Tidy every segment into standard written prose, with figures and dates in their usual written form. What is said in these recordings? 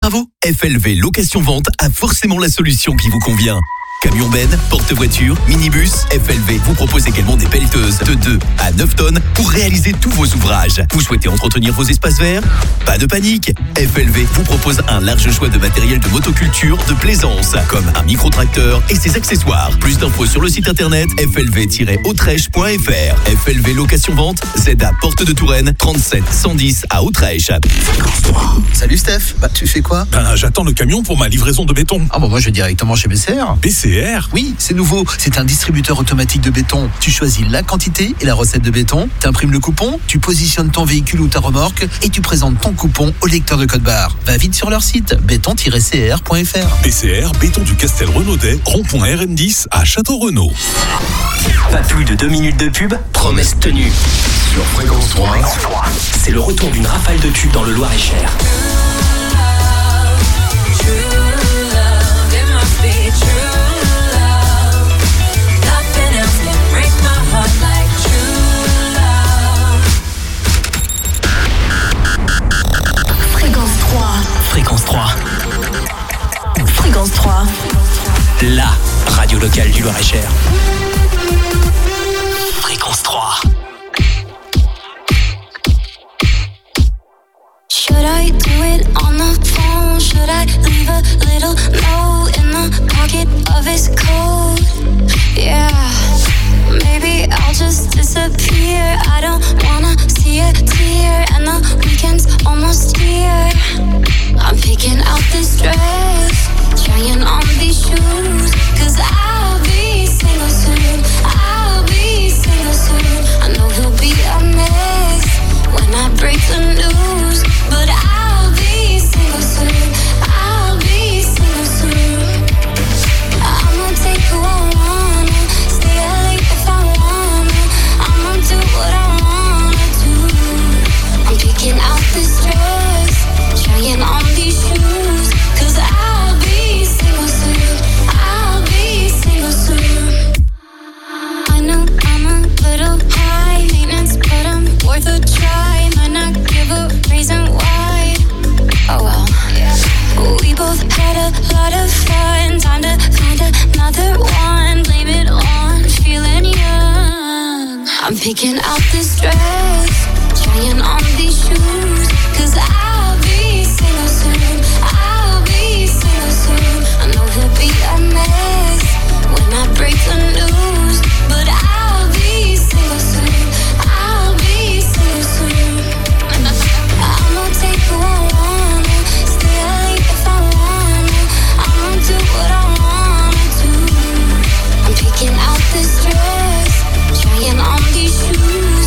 travaux? FLV Location Vente a forcément la solution qui vous convient. Camion ben, porte-voiture, minibus, FLV vous propose également des pelleteuses de 2 à 9 tonnes pour réaliser tous vos ouvrages. Vous souhaitez entretenir vos espaces verts? Pas de panique, FLV vous propose un large choix de matériel de motoculture, de plaisance, comme un micro-tracteur et ses accessoires. Plus d'infos sur le site internet flv-autrèche.fr. FLV Location Vente, ZA Porte de Touraine, 37 110 à Autrèche. Salut Steph, tu fais quoi? J'attends le camion pour ma livraison de béton. Moi je vais directement chez BCR. BCR? Oui, c'est nouveau. C'est un distributeur automatique de béton. Tu choisis la quantité et la recette de béton, t'imprimes le coupon, tu positionnes ton véhicule ou ta remorque et tu présentes ton coupon au lecteur de code barre. Va vite sur leur site béton-cr.fr. BCR, béton du Castel Renaudet, rond-point RN10 à Château-Renaud. Pas plus de 2 minutes de pub, promesse tenue. Sur Fréquence 3, c'est le retour d'une rafale de tubes dans le Loir-et-Cher. Fréquence 3. Fréquence 3. La radio locale du Loir-et-Cher. Fréquence 3. Should I do it on the phone? Should I leave a little note in the pocket of his coat? Yeah, maybe I'll just disappear. I don't wanna see a tear, and the weekend's almost here. I'm picking out this dress, trying on these shoes, 'cause I'll be single soon. I'll be single soon. I know he'll be a mess when I break the news, but I'll be single soon. I'll be single soon. I'ma take who I wanna, stay late if I wanna. I'ma do what I wanna do. I'm picking out this dress, trying on these shoes, 'cause I'll be single soon. I'll be single soon. I know I'm a little high maintenance, but I'm worth a try. Might not give a reason why. Oh well. We both had a lot of fun. Time to find another one. Blame it on feeling young. I'm picking out this dress, trying on these shoes, 'cause I'll be single soon. I'll be single soon. I know he'll be a mess when I break the news, but I'll be single soon. I'll be single soon. I'ma take who I wanna, stay late if I wanna. I'ma do what I wanna do. I'm picking out this dress, trying on these shoes.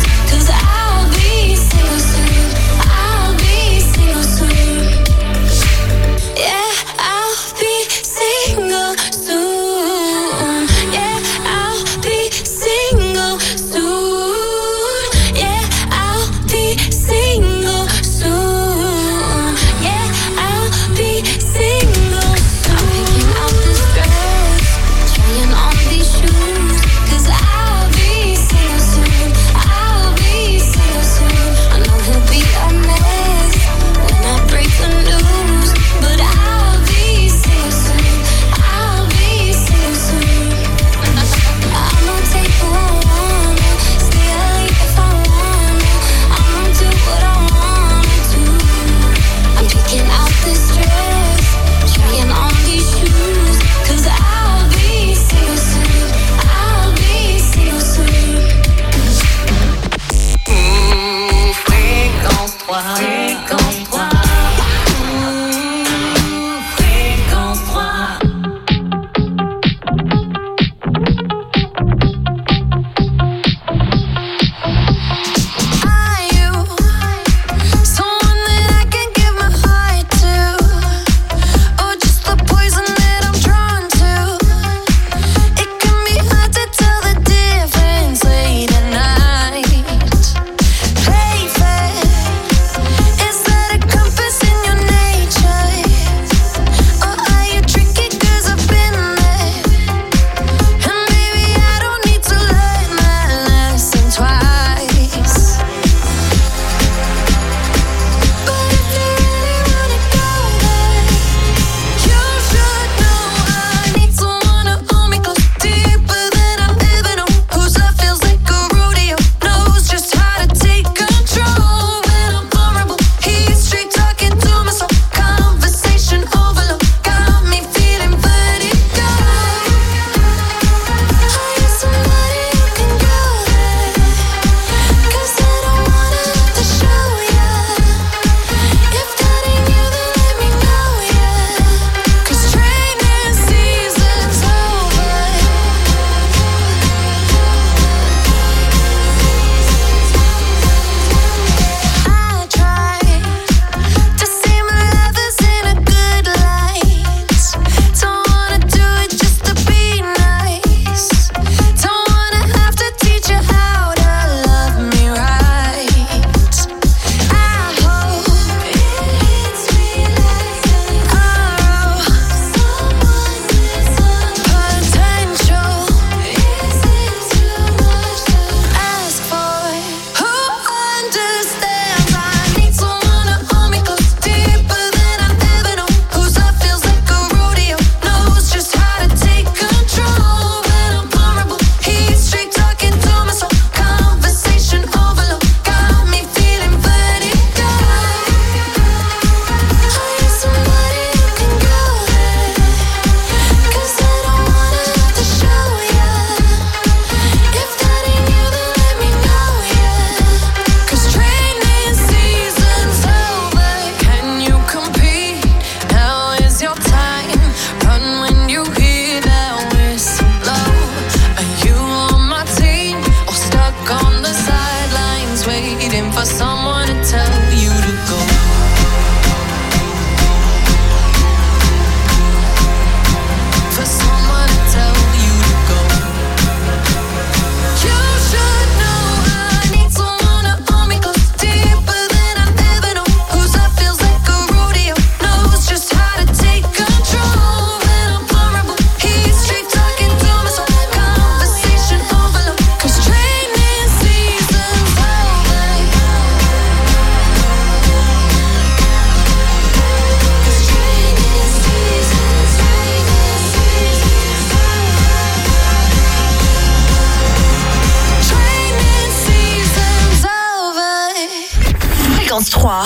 Fréquence 3.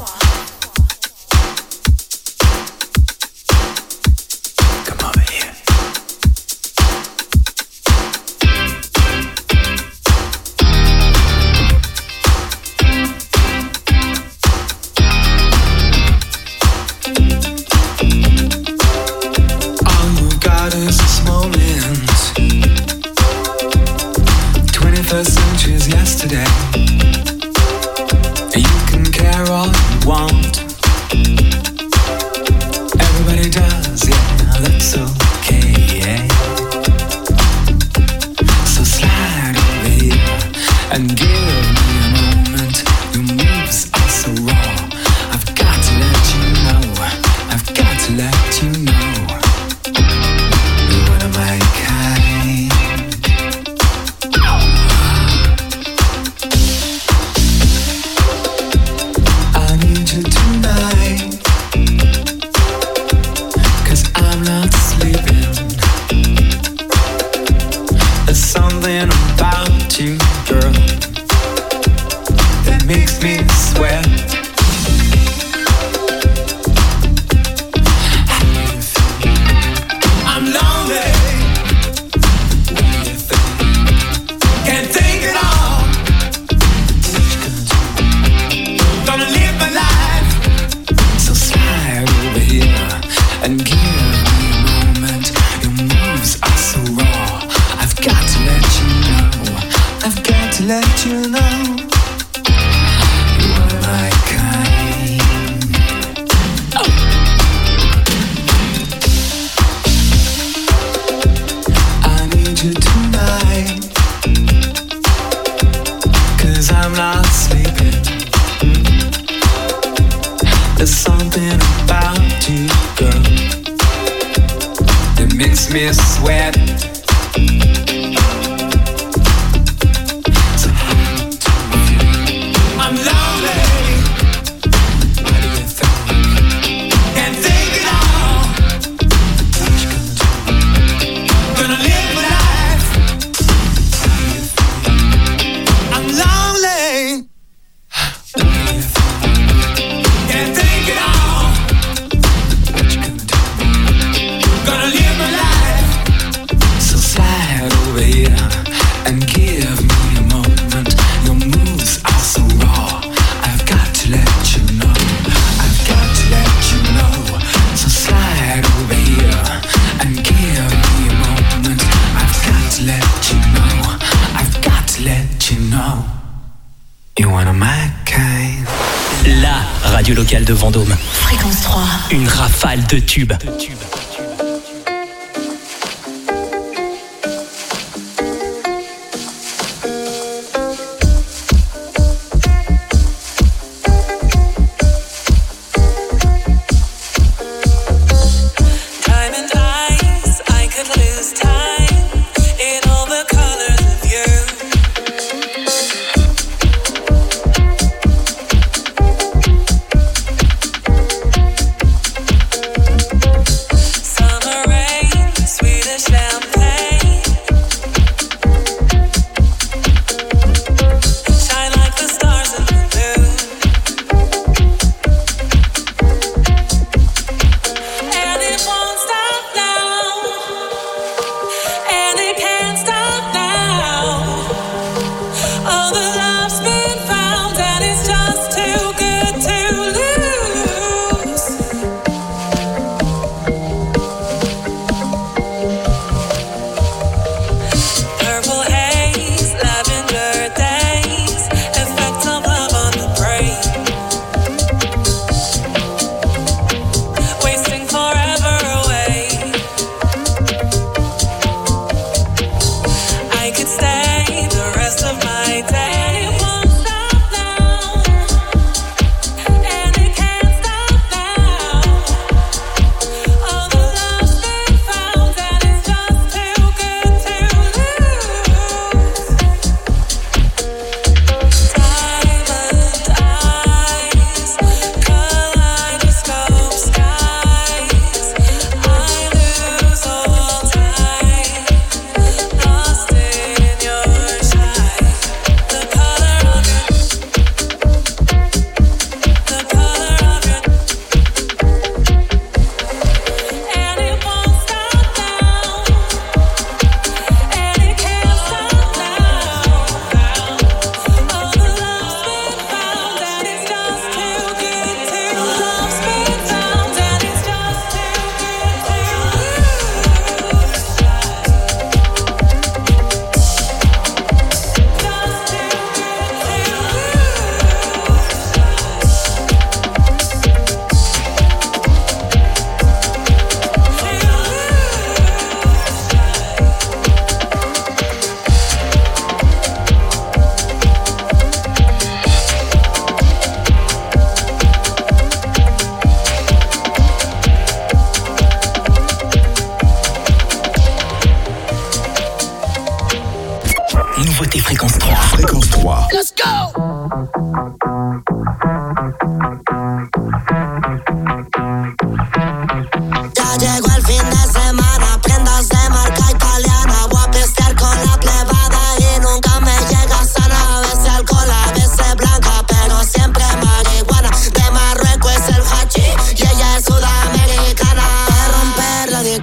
Yesterday, you can care all you want. Everybody does, yeah, that's okay. Yeah. So slide over here and give me a moment. Your moves are so raw. I've got to let you know. I've got to let you know. You're one of my kind. Tonight, 'cause I'm not sleeping. There's something about you, girl, that makes me sweat. I'm lonely. What do you think? Can't think at all. What you gonna do? Gonna live my life. Over here and give me a moment. Your moves are so raw. I've got to let you know. I've got to let you know. You are my kind. Oh. I need you tonight, 'cause I'm not sleeping. There's something about you, girl, that makes me sweat. So I'm lonely. What do you think? Can't think at all. What you gonna do? Gonna live my life. How do you feel? I'm lonely. What do you think? Can't think at all. What you gonna do? Gonna live my life. So slide over here and give me a moment. Your moves are so raw. I've got to let you know. I've got to let you know. So slide over here and give me a moment. I've got to let you know. I've got to let you know. You're one of my kind. La radio locale de Vendôme. Fréquence 3. Une rafale de tubes.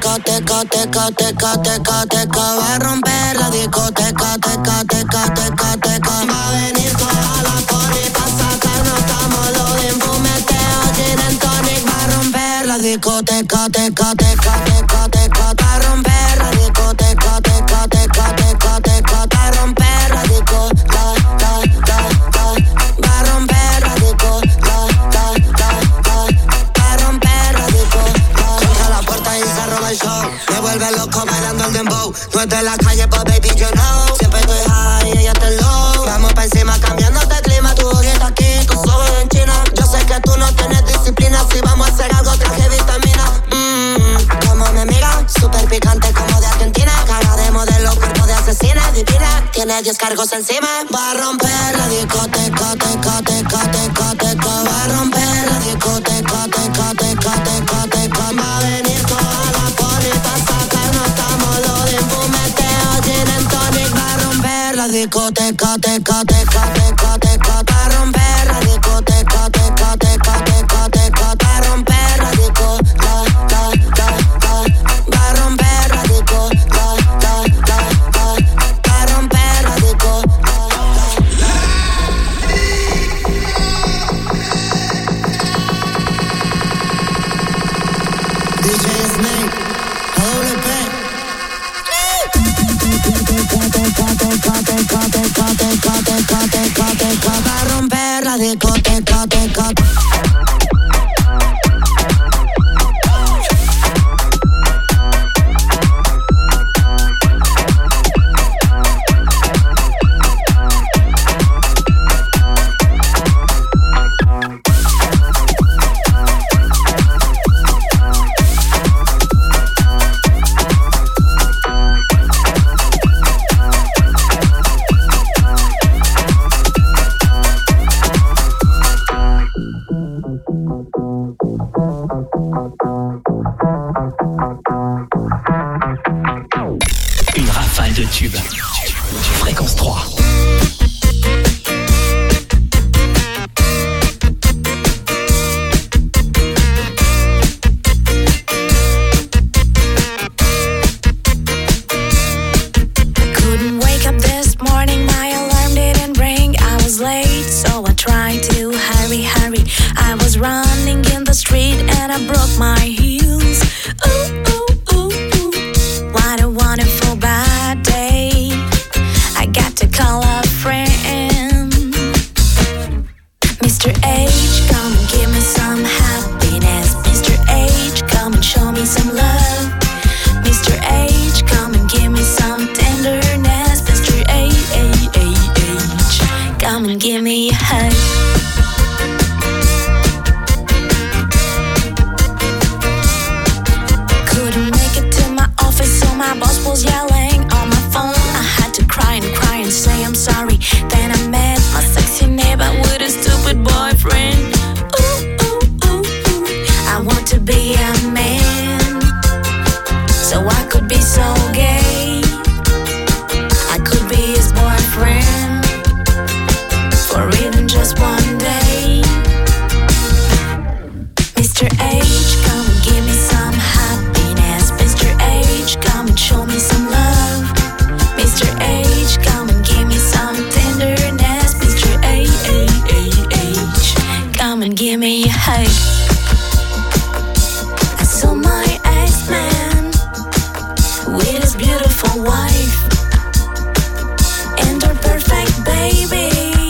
teca, teca, teca, teca, teca. Va a romper la discoteca, teca, teca, teca, teca. Va a venir toda la pony pa' sacarnos támalo de fumeteo, gin and tonic. Va a romper la discoteca, teca, teca, teca, teca. Va a romper la discoteca, teca, teca, teca, teca. Va a romper la disco, la, la, la, la. Va a romper la disco, la, la, la, la. Va a romper la disco, la. Contra la puerta y se roba el show. Me vuelve loco bailando el dembow. No es de la calle, but baby, you know. Siempre estoy high y ella está low. Vamos pa' encima cambiándote el clima. Tu ojito aquí, tus ojos en China. Yo sé que tú no tienes disciplina. Si vamos a hacer algo, traje vitamina. Como me mira, súper picante como de Argentina. Cara de modelo, cuerpo de asesina, divina. Tiene 10 cargos encima. Va a romper la discoteca, teca, teca, teca, teca. Va a romper la discoteca, teca, teca, teca, teca. Va a venir toda la poli pa' sacarnos támalo de fumeteo, gin and tonic. Va a romper la discoteca, teca, teca, teca, teca. Va a romper la discoteca, teca, teca, teca, teca. Va a romper la disco, la, la, la, la. Va a romper la disco, la, la, la, la. Va a romper la disco, la, la, la. DJ Snake, hold it back. Va a romper la discoteca, teca. Une rafale de tubes. Fréquence 3. Couldn't wake up this morning, my alarm didn't ring. I was late, so I tried to hurry. I was running in the street and I broke my heels. Ooh, ooh, ooh, ooh. What a wonderful bad day. I got to call a friend. Mr. H, come and give me some happiness. Mr. H, come and show me some love. Mr. H, come and give me some tenderness. Mr. H, come and give me a hug. Couldn't make it to my office, so my boss was yelling on my phone. I had to cry and say I'm sorry. Then I met my sexy neighbor with a stupid boyfriend. Ooh, ooh, ooh, ooh. I want to be a man, so I could be so gay. I could be his boyfriend for even just one day. Mr. H, come and give me some happiness. Mr. H, come and show me some love. Mr. H, come and give me some tenderness. Mr. H, come and give me a hug. I saw my ex-man with his beautiful wife and her perfect baby.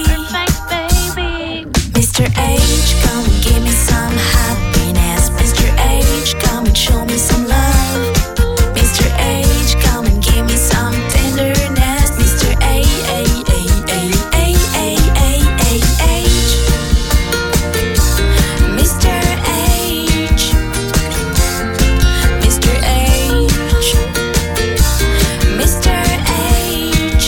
Mr. H, come and give me some happiness. Mr. H, come and show me some love. Mr. H, come and give me some tenderness. Mr. H, Mr. H, Mr. H, Mr. H,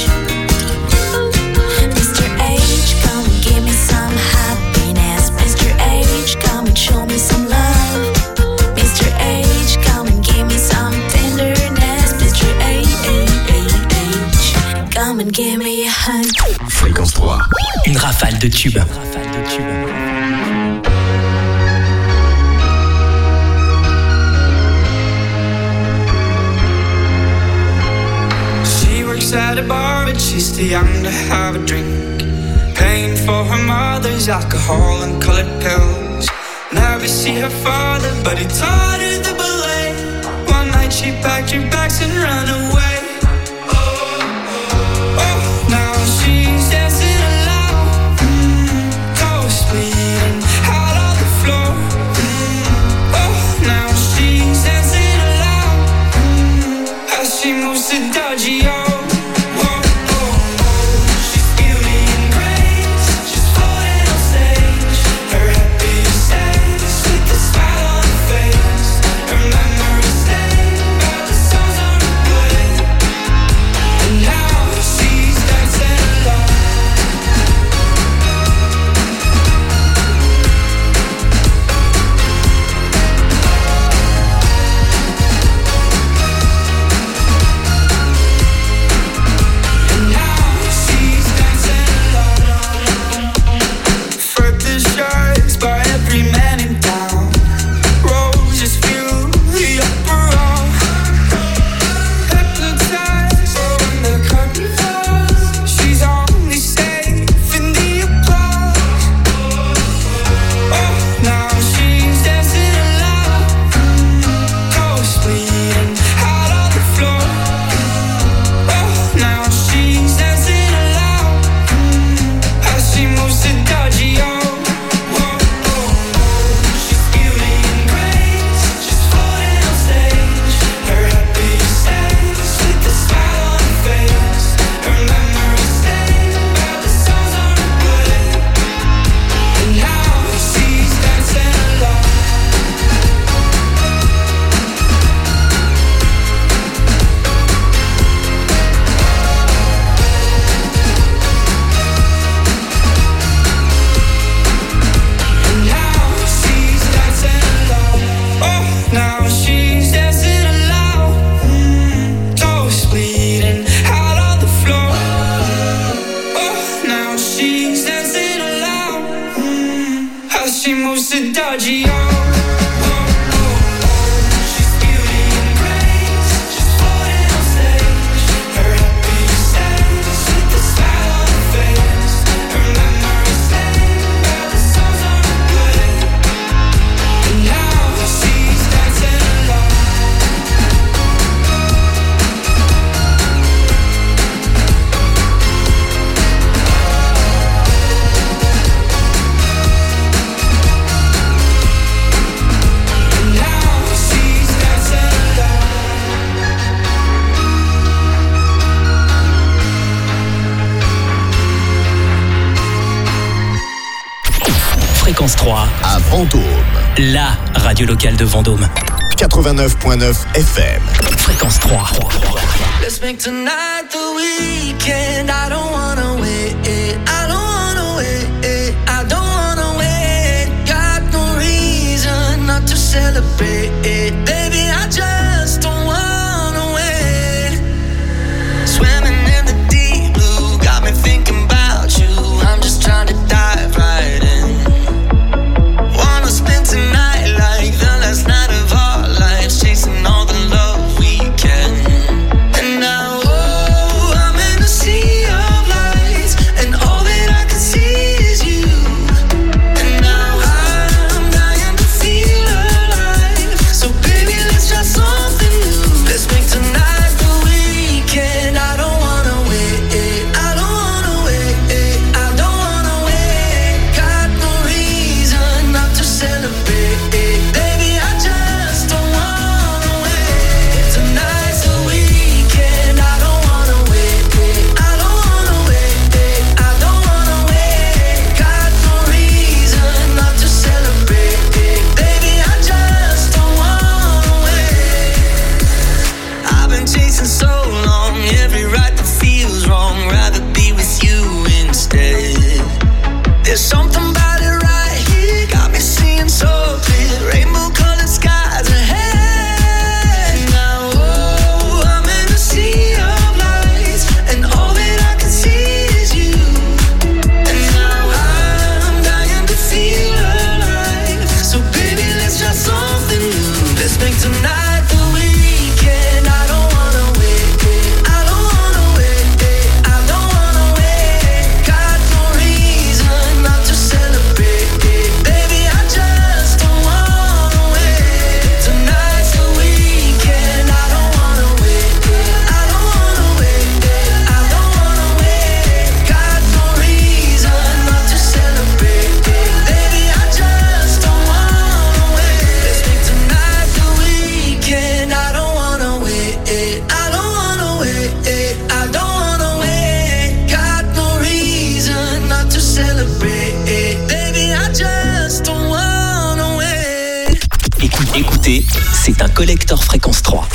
Mr. H, come and give me some happiness. Mr. H, come and show me some love. Mr. H, come and give me some tenderness. Mr. H, come and give me a hug. Fréquence 3. Une rafale de tubes. at a bar, but she's too young to have a drink. Paying for her mother's alcohol and colored pills. Never see her father, but he taught her the ballet. One night she packed her bags and ran away. Oh, now she's dancing alone, toes bleeding out on the floor. Oh, now she's dancing alone as she moves to Dodgy-O. Fréquence 3 à Vendôme. La radio locale de Vendôme. 89.9 FM. Fréquence 3. Let's make tonight the weekend. I don't wanna wait. I don't wanna wait. I don't wanna wait. Got no reason not to celebrate. Baby, I just don't wanna wait. Swimming in the deep blue got me thinking about you. I'm just trying to dive right in. Wanna spend tonight like the last night of our lives, chasing all the love we can. And now, oh, I'm in a sea of lights, and all that I can see is you. And now I'm dying to feel alive. So baby, let's try something new. Let's make tonight the weekend. I don't wanna wait. I don't wanna wait. I don't wanna wait. Got no reason not to celebrate. Baby, I just don't wanna wait. Tonight's the weekend. I don't wanna wait. I don't wanna wait. I don't wanna wait. Got no reason not to celebrate. Baby, I just don't wanna wait. I've been chasing so long, every right that feels wrong. Rather be with you instead. There's something about it right here, got me seeing so clear. Rainbow colored skies ahead. Now, oh, I'm in a sea of lights, and all that I can see is you. And now I'm dying to feel alive. So baby, let's try something new. Let's make tonight the weekend. I don't wanna wait. I don't wanna wait. c'est un collector fréquence 3.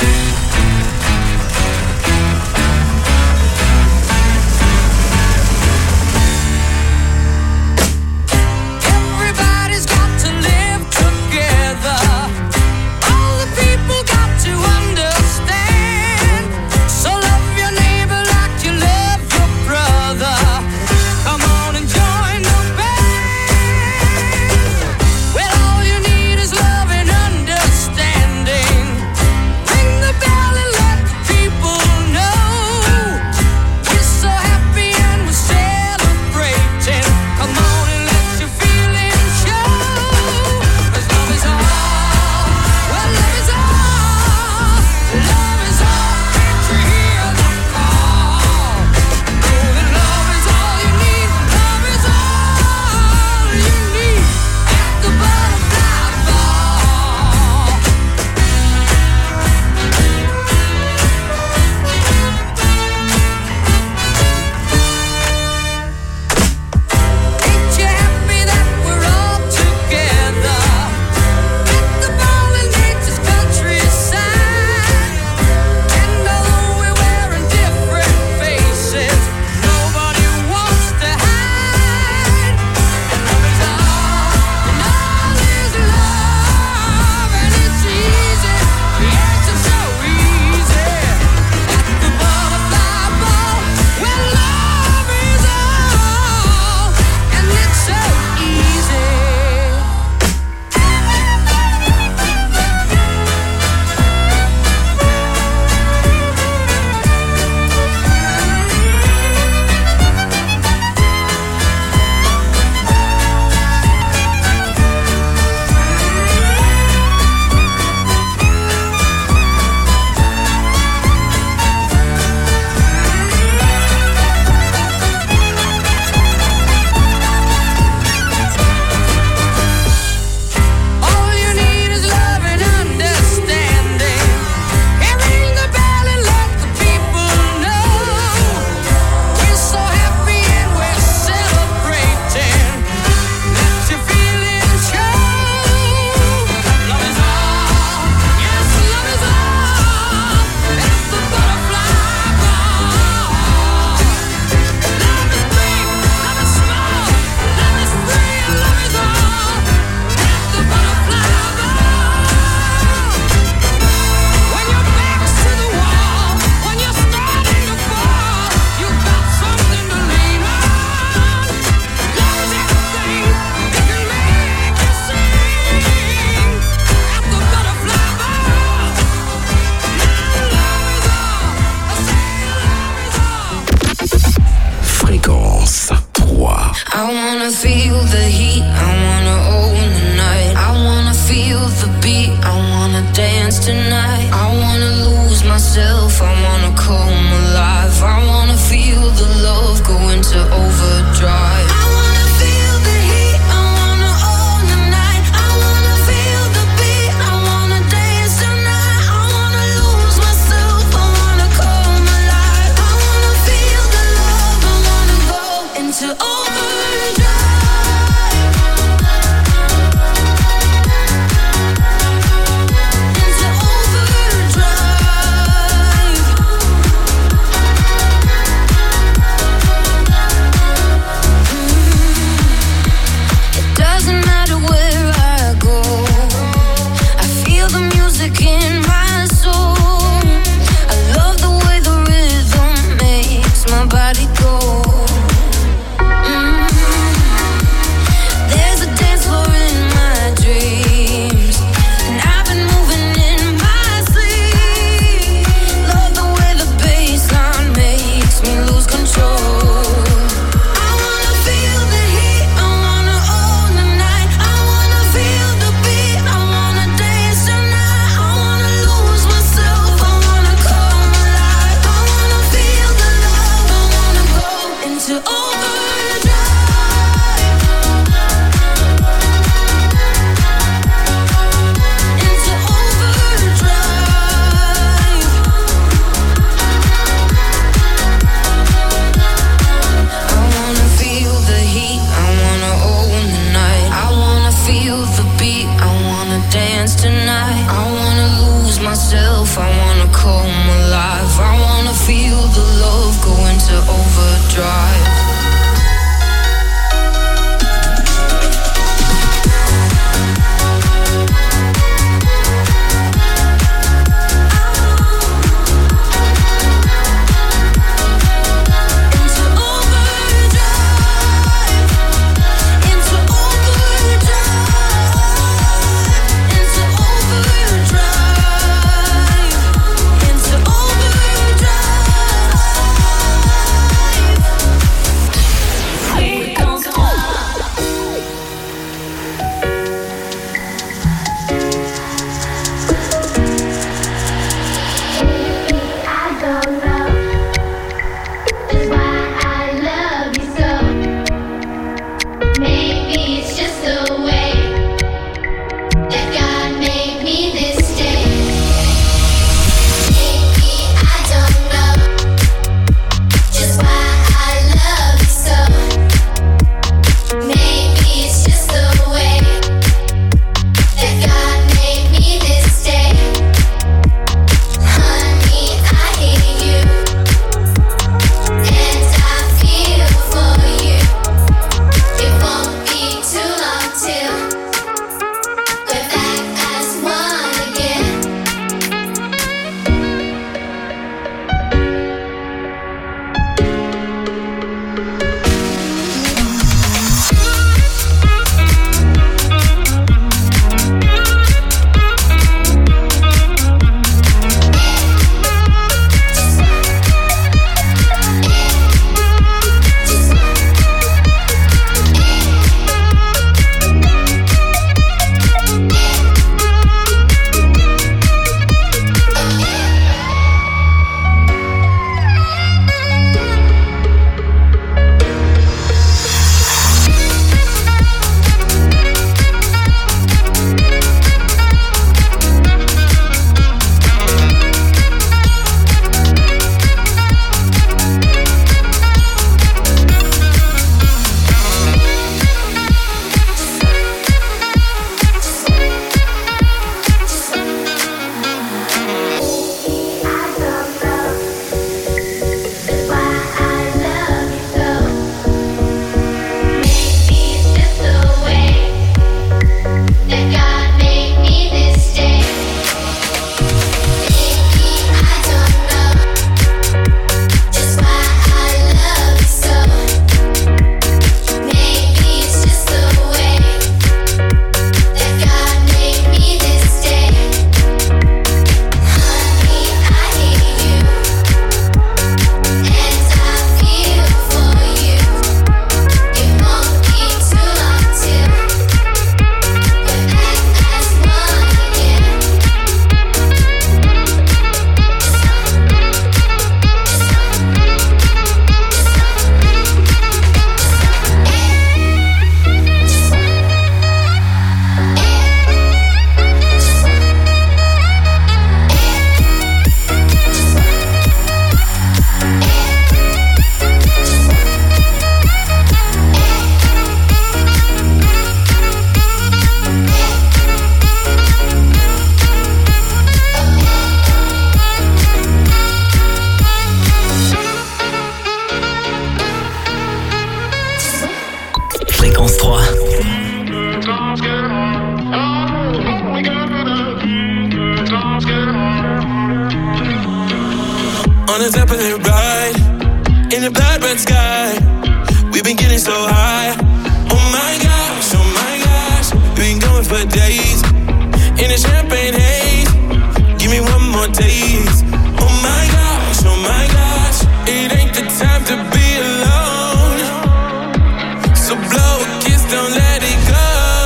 on a Zeppelin ride in the blood red sky. We've been getting so high. Oh my gosh, we've been going for days in a champagne haze. Give me one more taste. Oh my gosh, it ain't the time to be alone. So blow a kiss, don't let it go.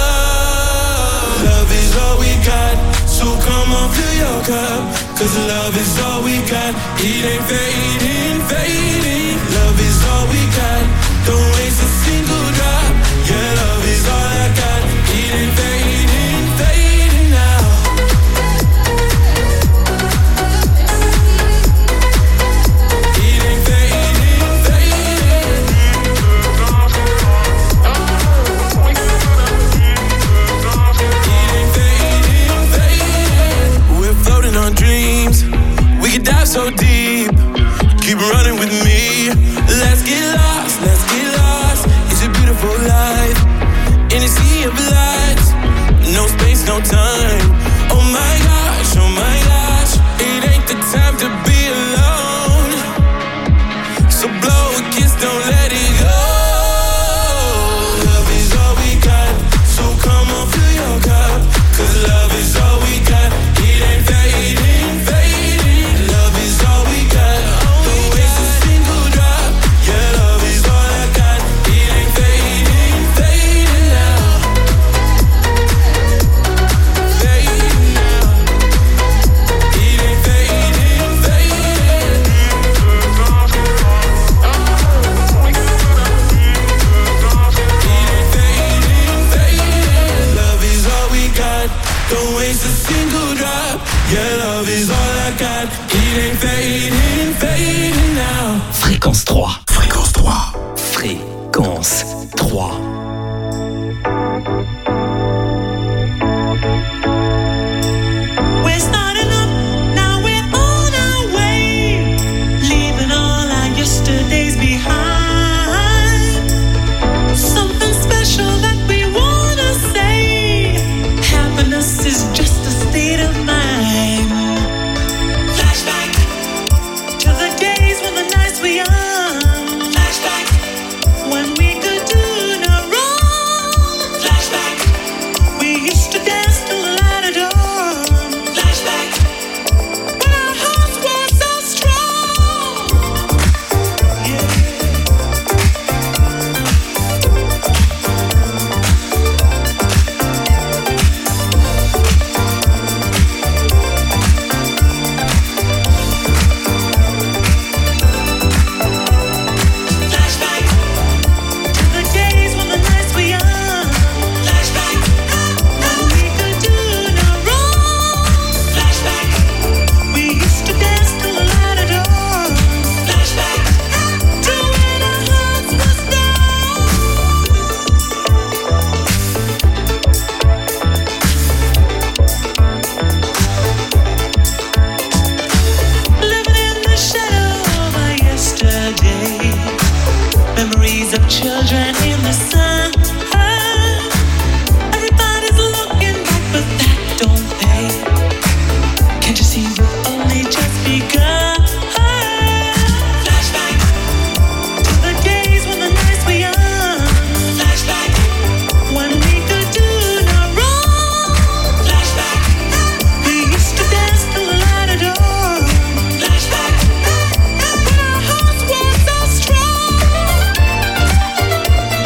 Love is all we got, so come on, fill your cup. Cause love is all we got, it ain't fading, fading. Love is all we got, don't waste a single drop. Yeah, love is all I got, it ain't fading, fading now. It ain't fading, fading. It ain't fading, fading. We're floating on dreams, we could dive so deep. Keep running with me. Let's get lost, let's get lost. It's a beautiful life in a sea of lights. No space, no time. Oh my gosh, it ain't the time to be alone. So blow a kiss, don't let it go. Love is all we got, so come on, fill your cup. Cause love is all we got, it ain't fading, fading. Love is all we got, don't waste a single drop. Yeah, love is all I got, it ain't fading, fading now. Fading now. It ain't fading, fading. It ain't fading, fading. Love is all we got, don't waste a single drop. Yeah, love is all I got, it ain't fading, fading now. Fréquence 3. Fréquence 3. Fréquence 3. We're starting up, now we're on our way, leaving all our yesterdays behind. Something special that we wanna say. Happiness is just a state of mind. Flashback to the days when the nights were young. Flashback when we could do no wrong. Flashback, we used to dance till the light of dawn. Flashback, when our hearts were so strong. Yeah. Flashback to the days when the nights were young. Flashback when we could do no wrong. Flashback, we used to dance till the light of dawn. Flashback to when our hearts were strong. Living in the shadow of our yesterday. Memories of children in the sun. Everybody's looking back, but that don't pay. Can't you see we've only just begun? Flashback to the days when the nights were young. Flashback when we could do no wrong. Flashback, we used to dance till the light of dawn. Flashback, when our hearts were so strong.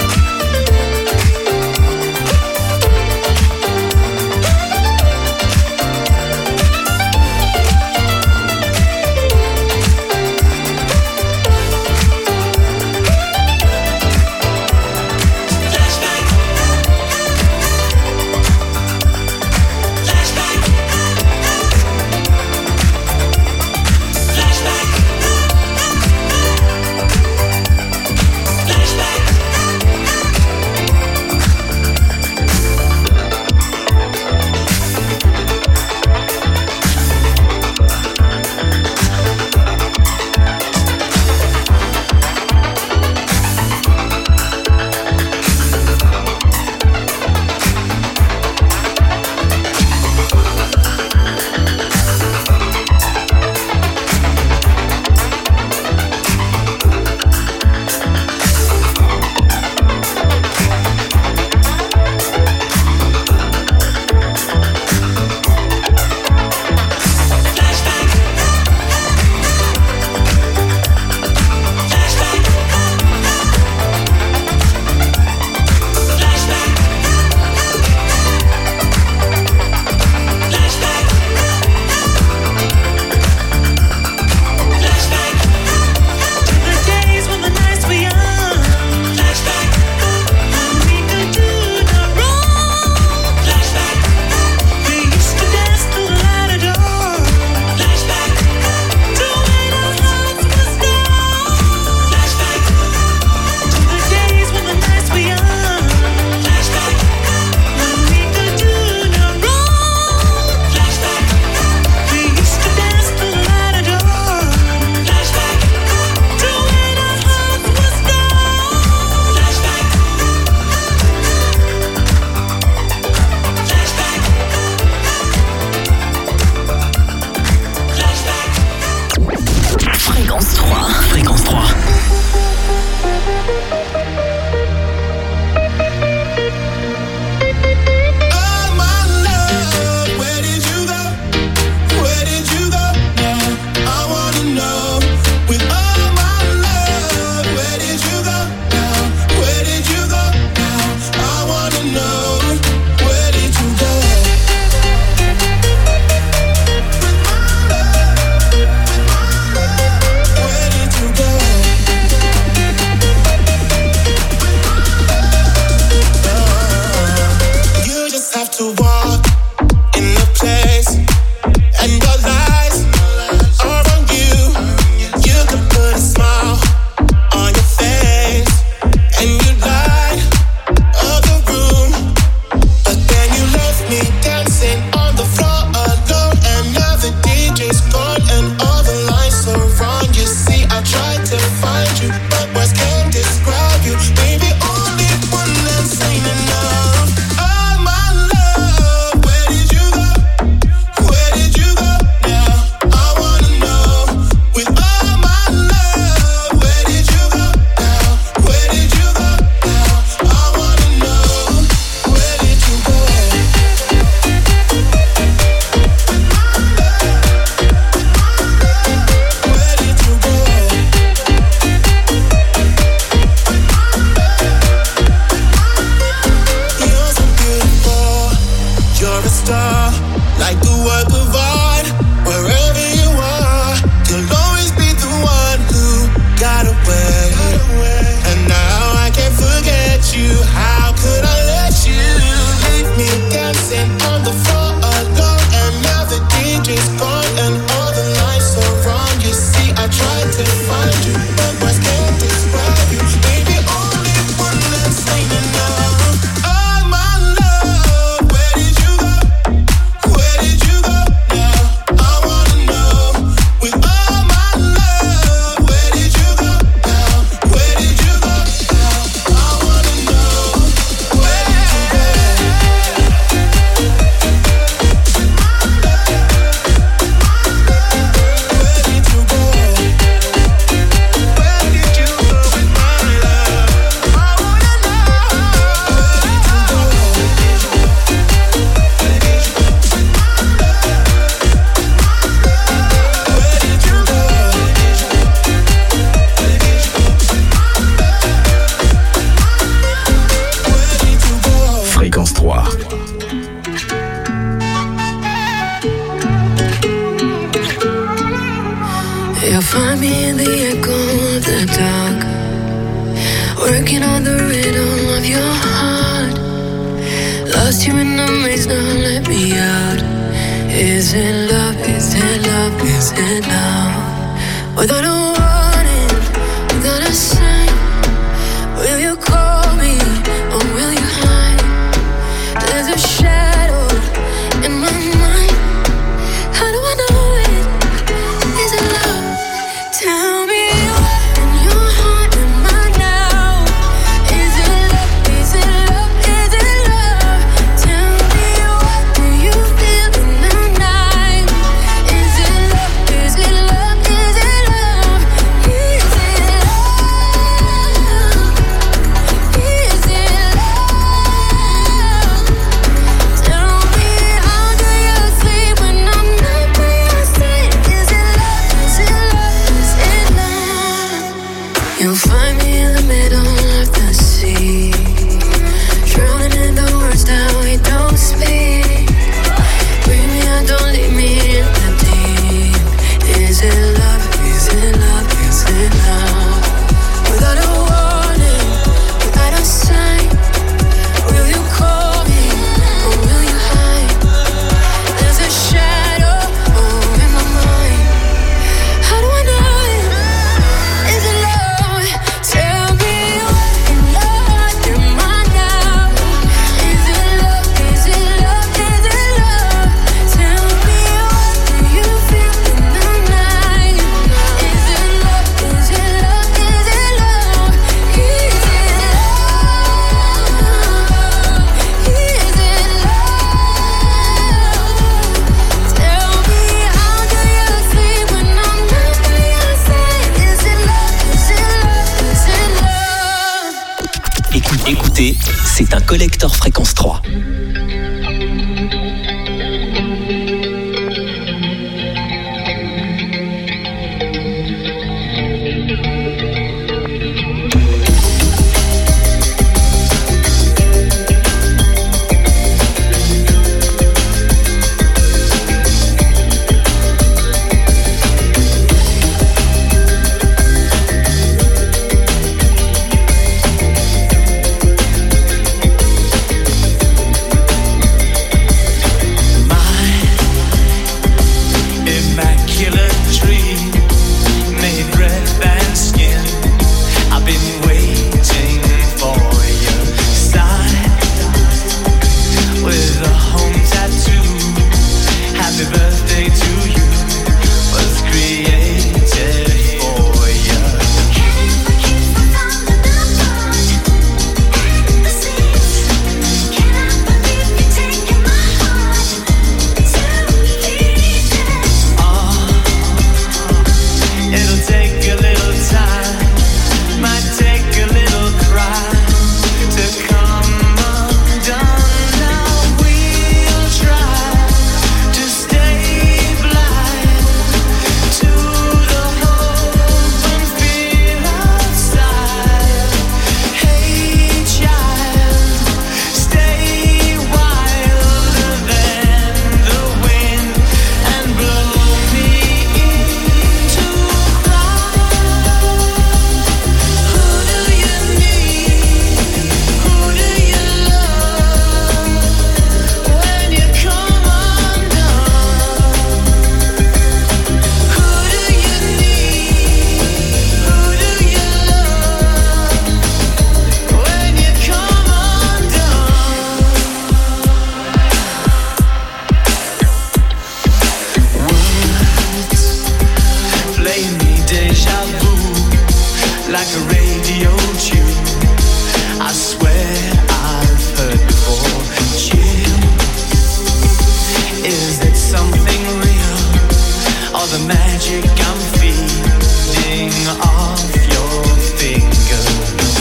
find me in the echo of the dark, working on the rhythm of your heart. Lost you in the maze, now let me out. Is it love? Is it love? Is it love? Without a warning, without a sign, will you call me or will you hide? There's a shadow in my mind. How do I know it? Is it love? Tell me what in your heart am I now? Is it love? Is it love? Is it love? Tell me what do you feel in the night? Is it love? Is it love? Is it love? Is it love? Is it love? Tell me how do you sleep when I'm not by your side? Is it love? Is it love? Is it love? You'll find me in the middle of the sea, drowning in the words that we don't speak. Bring me out, don't leave me in the deep. Is it love? Is it love? Is it love? Without a warning, without a sign, will you call me or will you hide? There's a shadow in my mind. How do I know it? Is it love? Tell me what in your heart am I now? Is it love? Is it love? Is it love? Tell me what do you feel in the night? Is it love? Is it love? Is it love? Is it love? Is it love? Tell me how do you sleep when I'm not by your side? Is it love? Is it love? Is it love? Écoutez, c'est un collector fréquence 3. Immaculate dream, made breath and skin. I've been waiting for your sign with a home tattoo. Happy birthday to you, was created for you. It'll take a little time, might take a little cry to come undone. Now we'll try to stay blind to the hope and fear outside. Hey child, stay wilder than the wind and blow me into cry. Who do you need? Who do you love when you come undone? Who do you need? Who do you love when you come undone? Words play me deja vu like a radio tune. I swear I've heard before. Chill. Is it something real or the magic I'm feeding off your fingers?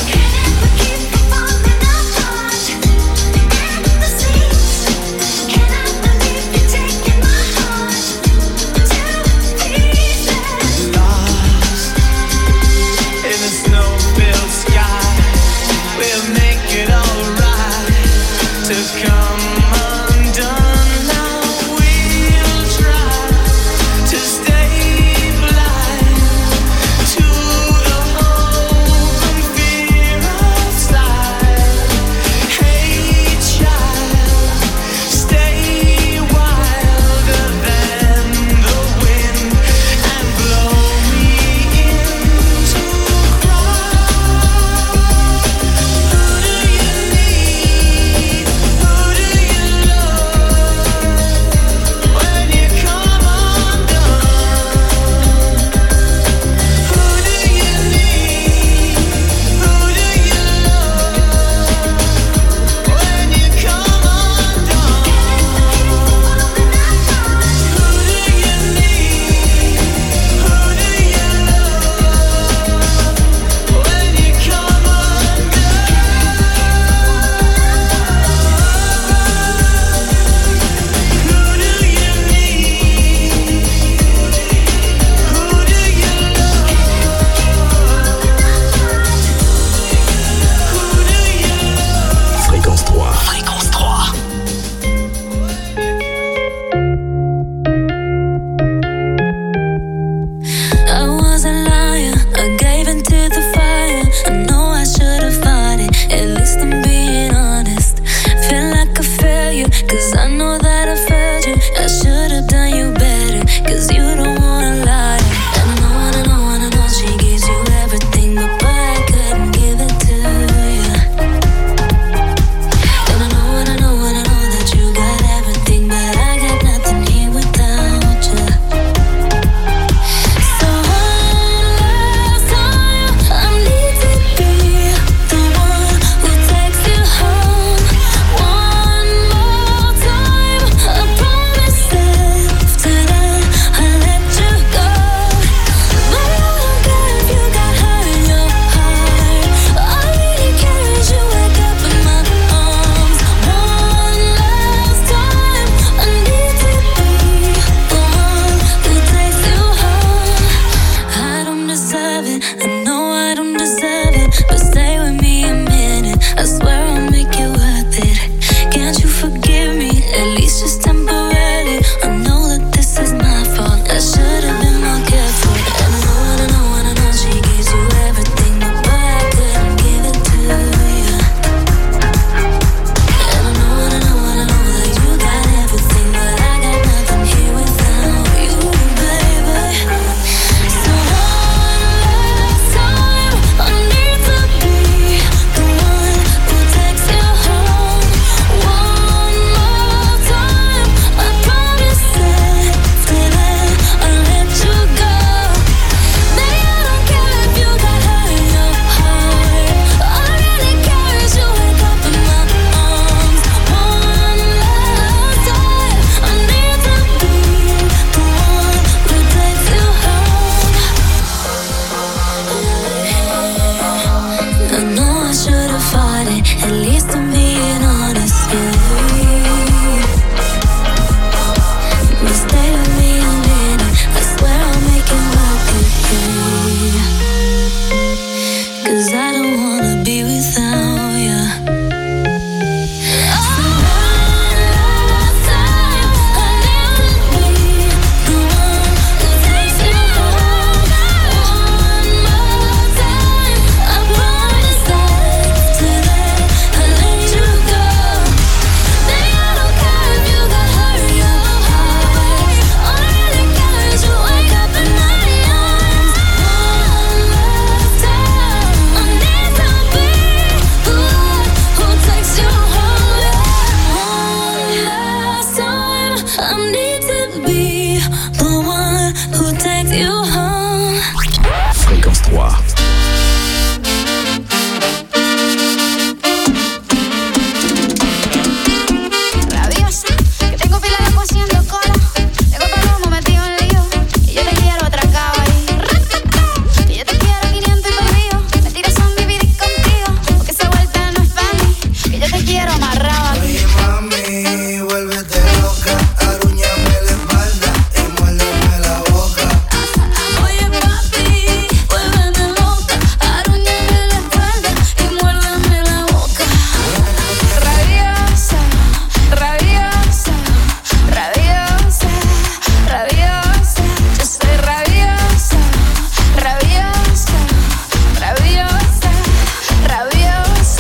Lost in a snow-filled sky, we'll make it alright to come undone. Now we'll try to stay blind who takes you home. Fréquence 3. Rabiosa, que tengo fila de haciendo cola. Tengo el palomo metido en lío. Y yo te quiero atracado ahí. Y yo te quiero 500 y perdido. Mentiras son vivir contigo. Porque esa vuelta no es para mí. Que yo te quiero amarrado aquí. Oye, mami, vuélvete loca. Arúñame la espalda y muérdeme la boca. Oye, papi, vuélveme loca. Arúñame la espalda y muérdeme la boca. Rabiosa, rabiosa, rabiosa, rabiosa. Yo soy rabiosa, rabiosa, rabiosa, rabiosa.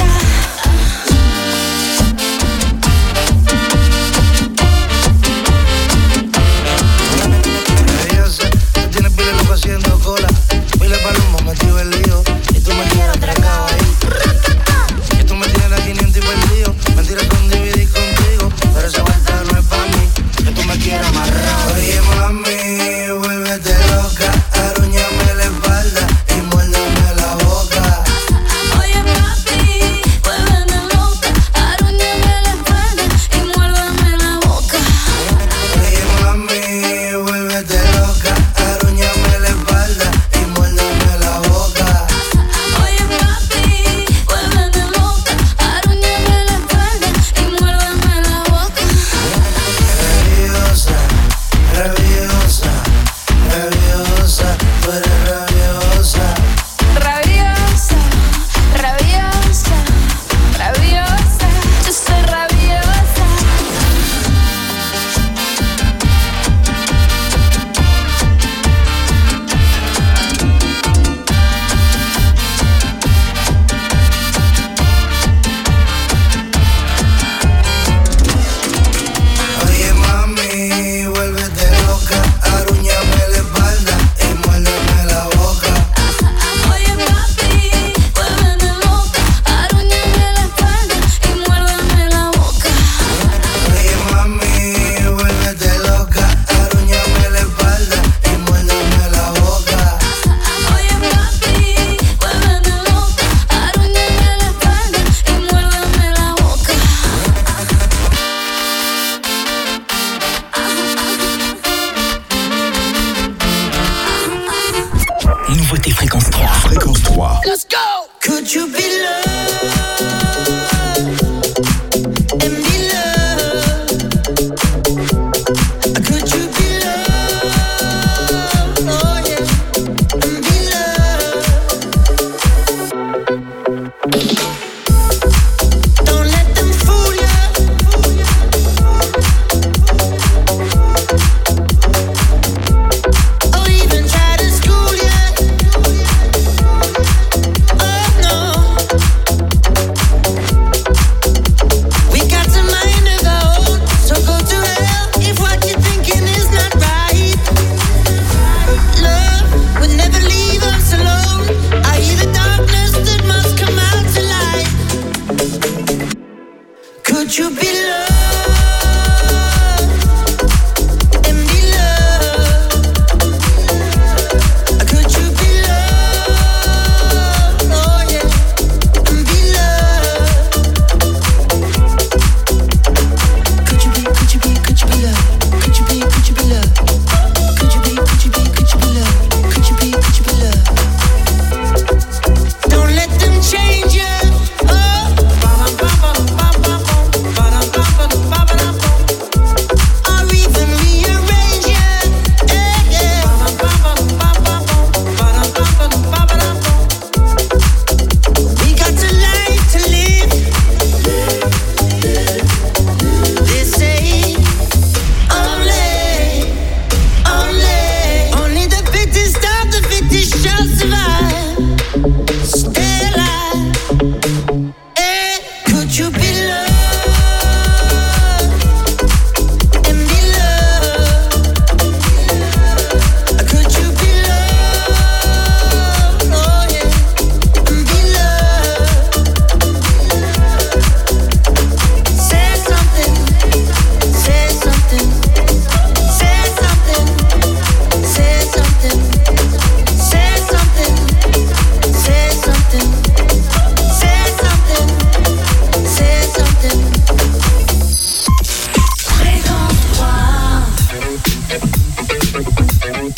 Rabiosa, tú tienes pila loco haciendo cola. Pila palomo metido en lío. Y tú me quieres atracado ahí. Y tú me tienes a 500 y perdido. Mentiras con dividir contigo. Pero esa vuelta no es para mí. Que tú me quieres amarrado. Oye, mami, vuélvete loca. Arúñame la espalda y muérdeme la boca. Oye, papi, vuélveme loca. Arúñame la espalda y muérdeme la boca. Oye, mami, vuélvete loca. Arúñame la espalda y muérdeme la boca. Oye, papi, vuélveme loca. Arúñame la espalda y muérdeme la boca. Rabiosa, rabiosa, rabiosa, tú eres rabiosa. Rabiosa, rabiosa, rabiosa. Yo soy rabiosa. Oye, mami, vuélvete loca. Arúñame la espalda y muérdeme la boca. Oye, papi, vuélveme loca. Arúñame la espalda y muérdeme la boca. Oye, mami, vuélvete loca. Arúñame la espalda y muérdeme la boca. Oye, papi, vuélveme loca. Arúñame la espalda y muérdeme la boca. Nouveauté Fréquence 3. Fréquence 3. Let's go. Could you be loved and be loved? Could you be loved, oh yeah, and be loved? Don't let them fool you. Or even try to school you. Oh no.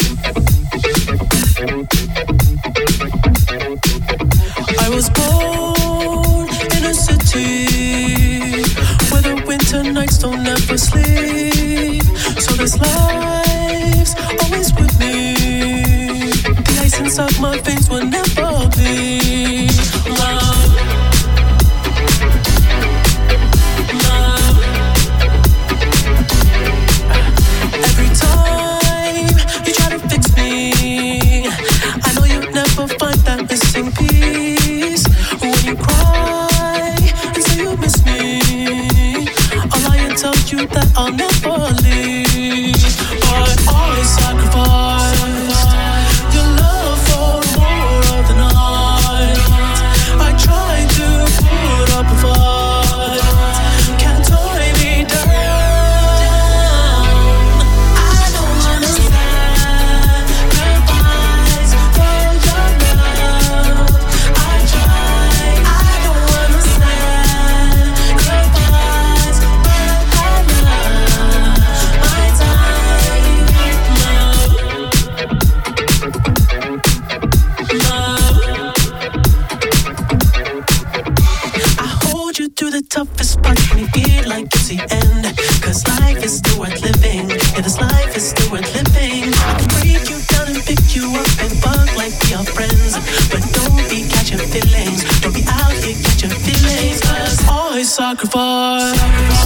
I was born in a city where the winter nights don't ever sleep. So this life's always with me. The ice inside my veins will never bleed. Love, love. Every time you try to fix me, I know you'll never find that missing piece. When you cry and say you miss me, I'll lie and tell you that I'll never leave. But I sacrificed your love for more of the night. I tried to put up a fight. Can't tie me down. I don't wanna sacrifice for your love. I try. I don't wanna sacrifice, but I love my time. Love. I hold you through the toughest parts when you feel like it's the end. Cause life is still worth living. Yeah, this life is still worth living. I can break you down and pick you up and fuck like we are friends. But don't be catching feelings. Don't be out here catching feelings. Cause I sacrifice